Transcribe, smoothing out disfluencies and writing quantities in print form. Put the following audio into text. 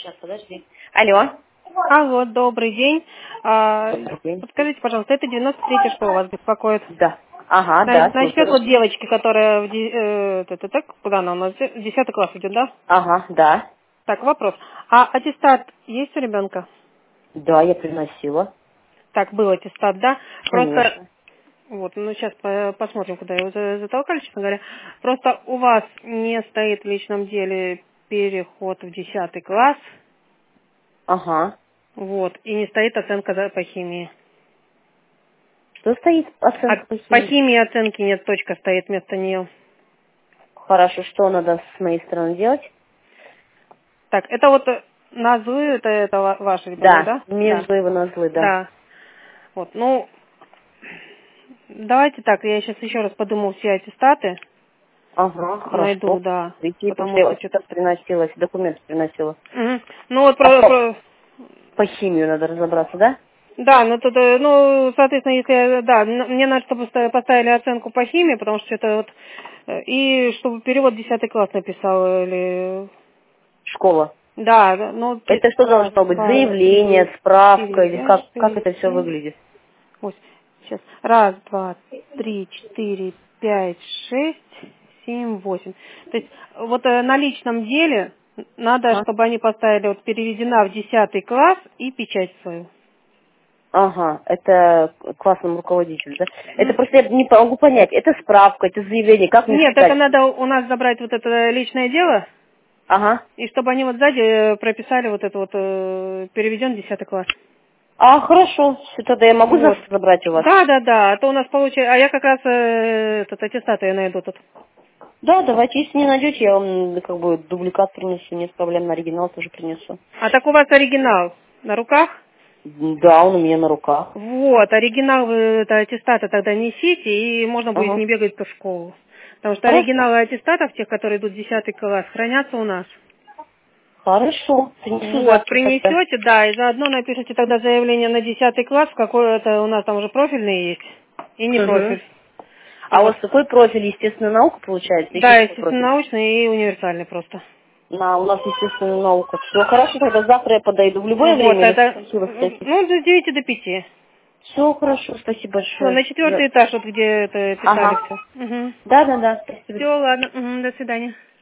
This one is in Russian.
Сейчас, подожди. Алло. Алло, добрый день. Добрый день. Подскажите, пожалуйста, это 93-я школа вас беспокоит? Да. Ага, да. Насчет вот девочки, которая куда она у нас? 10 класс идет, да? Ага, да. Так, вопрос. А аттестат есть у ребенка? Да, я приносила. Так, был аттестат, да? Просто, Конечно. вот, ну сейчас посмотрим, куда его затолкали, честно говоря. Просто у вас не стоит в личном деле переход в 10 класс, Ага. вот, и не стоит оценка по химии. Что стоит оценка по По химии? химии оценки нет, точка стоит вместо нее. Хорошо, что надо с моей стороны делать? Так, это вот назлы, это ваш ребенок, да? Между его назлы, да. Да. Вот, ну, давайте так, я сейчас еще раз подумал все аттестаты, Ага, найду, хорошо. да, Видите, потому после что что-то... аттестат приносила, документы приносила. Мгм. Ну вот По химию надо разобраться, да? да, ну тут, ну, соответственно, если, да, мне надо, чтобы поставили оценку по химии, потому что это вот, и чтобы перевод 10 класс написал, или, Школа. да, ну, Это что раз, должно быть? два, Заявление, три, справка четыре, или пять, как шесть, это все семь, выглядит? 8. Сейчас. Раз, два, три, четыре, пять, шесть, семь, восемь. То есть вот на личном деле надо, Ага. чтобы они поставили вот переведена в 10 класс и печать свою. Ага, это классным руководителю, да? Это просто я не могу понять, это справка, это заявление, как мне Нет, это сказать? надо у нас забрать вот это личное дело, Ага. и чтобы они вот сзади прописали вот это вот переведен в 10 класс. А, хорошо, всё, тогда я могу Вот. завтра забрать у вас? Да, а то у нас получается, а я как раз этот аттестат я найду тут. Да, давайте, если не найдете, я вам как бы дубликат принесу, нет проблем, на оригинал тоже принесу. А так у вас оригинал на руках? Да, он у меня на руках. Вот, оригинал это аттестата тогда несите, и можно будет Ага. не бегать по школу. Потому что Хорошо. оригиналы аттестатов, тех, которые идут в 10 класс, хранятся у нас. Хорошо, принесу Вот, завтра тогда. принесете, да, и заодно напишите тогда заявление на 10 класс, в какой это у нас там уже профильный есть, и не Угу. профиль. А у Вот. вас какой профиль? Естественная наука получается? Еще Да, какой естественно, профиль? научный и универсальный просто. У нас естественная наука. Все, хорошо, тогда завтра я подойду в любое Вот, время или это, какие вы встретите? ну, с 9 до 5. Все хорошо, спасибо Все, на большое. 4-й этаж, вот где это писали Ага. все. Угу. Да, спасибо. Все, ладно, угу, до свидания.